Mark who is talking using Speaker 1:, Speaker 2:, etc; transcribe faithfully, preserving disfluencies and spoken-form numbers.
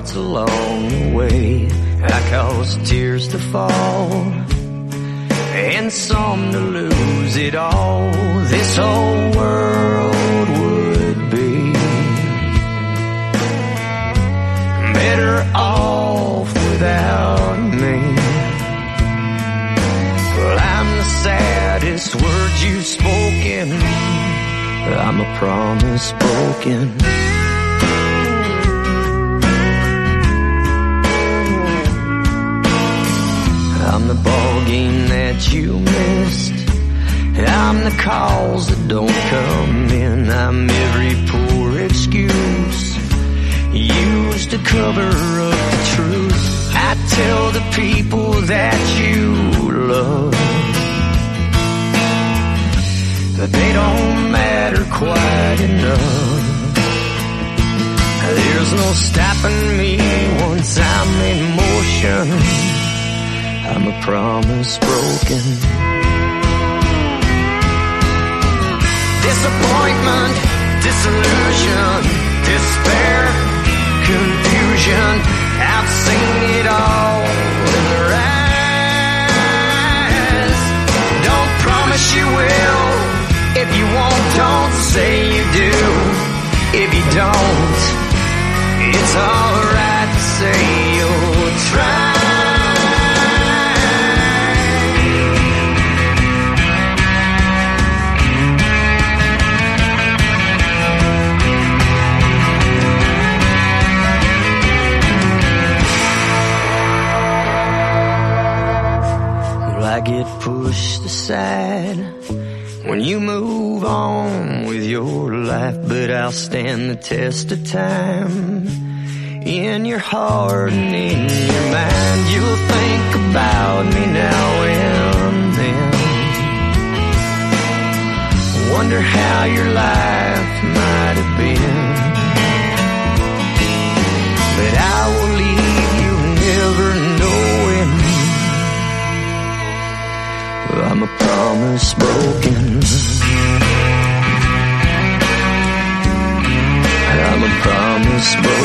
Speaker 1: hearts along the way. I caused tears to fall and some to lose it all. This whole world would be better off without me. Well, I'm the saddest word you've spoken. I'm a promise broken. I'm the ball game that you missed. I'm the calls that don't come in. I'm every poor excuse used to cover up the truth. I tell the people that you love that they don't matter quite enough. There's no stopping me once I'm in motion. I'm a promise broken. Disappointment, disillusion, despair, confusion. I've seen it all in their eyes. Don't promise you will. If you won't, don't say you do. If you don't, it's alright to say you'll try. I get pushed aside when you move on with your life, but I'll stand the test of time. In your heart and in your mind, you'll think about me now and then. Wonder how your life might have been. But I will leave you never knowing I'm a promise broken. I'm a promise broken.